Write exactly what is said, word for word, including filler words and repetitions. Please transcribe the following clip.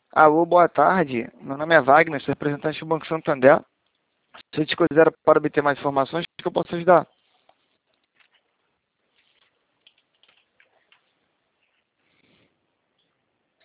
Alô, boa tarde. Meu nome é Wagner, sou representante do Banco Santander. Se eu te considero para obter mais informações, o que eu posso ajudar?